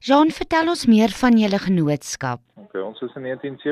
Jean, vertel ons meer van julle genootskap. Okay, ons is in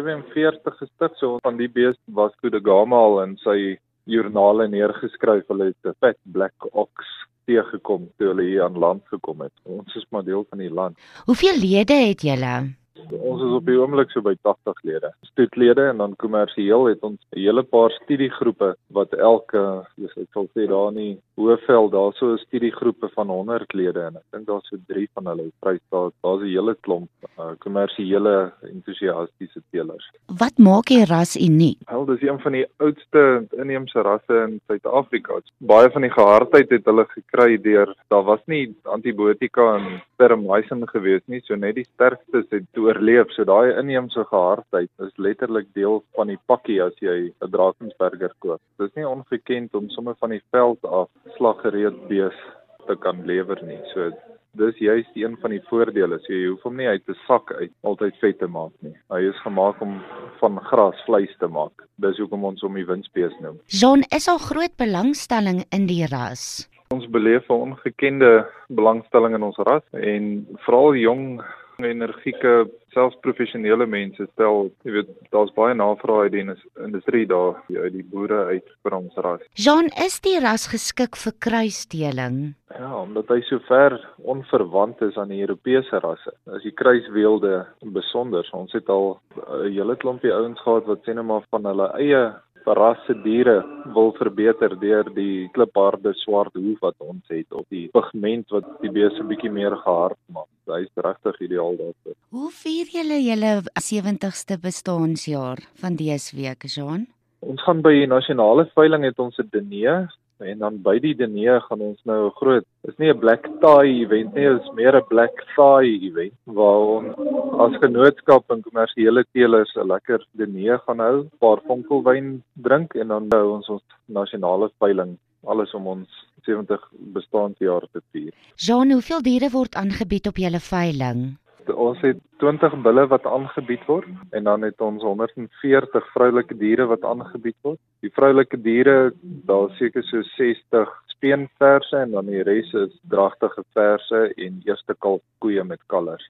1947 gestig, so van die beeste Vasco da Gama al in sy joernale neergeskryf. Hulle het 'n vet black ox teëgekom toe hulle hier aan land gekom het. Ons is maar deel van die land. Hoeveel lede het julle? Ons is op die oomblik so by 80 lede. Stoetlede en dan kommersieel het ons 'n hele paar studiegroepe wat elke, ek sal sê daar in die Hoëveld, daar so 'n studiegroepe van 100 lede en ek dink daar's so 3 van hulle Vrystaat. Daar's 'n hele klomp kommersiële entoesiastiese teelers. Wat maak die ras uniek? Wel, dis een van die oudste inheemse rasse in Suid-Afrika. Baie van die gehardheid het hulle gekry daar was nie antibiotika en termycin gewees nie, so net die sterkstes het oorleef. So daai inheemse gehardheid is letterlik deel van die pakkie as jy 'n Drakensberger koop. Dit is nie ongekend om sommer van die veld af slaggereed bees te kan lewer nie. So dis juist een van die voordele. So jy hoef hom nie uit 'n sak uit altyd vet te maak nie. Hy is gemaak om van gras vleis te maak. Dis hoekom ons hom die winsbees noem. Jean, is al groot belangstelling in die ras? Ons beleef 'n ongekende belangstelling in ons ras en veral jong, energieke, selfs professionele mense stel, jy weet, daar's baie navraag uit die industrie daar, uit die boere uit vir ons ras. Jean, is die ras geskik vir kruisdeling? Ja, omdat hy so ver onverwant is aan die Europese rasse. As die kruisweelde besonder. Ons het al 'n hele klompie ouens gehad wat sê net maar van hulle eie rasse diere wil verbeter deur die klipharde swart hoef wat ons het of die pigment wat die beeste bietjie meer gehard maak. Hy is regtig ideaal daarvoor. Hoe vier julle 70ste bestaanjaar van dese week, Jean? Ons gaan by die nasionale veiling het ons 'n diner en dan by die diner gaan ons nou 'n groot, is nie 'n black tie event nie, is meer 'n black thigh event waar ons as genootskap en kommersiële teelers 'n lekker diner gaan hou, 'n paar vonkelwyn drink en dan hou ons nasionale veiling, alles om ons 70 bestaanjaar te vier. Jean, hoeveel diere word aangebied op julle veiling? Ons het 20 bulle wat aangebied word en dan het ons 140 vroulike diere wat aangebied word. Die vroulike diere, daar seker so 60 speenverse en dan die res is dragtige verse en eerste kalf koeie met kalvers.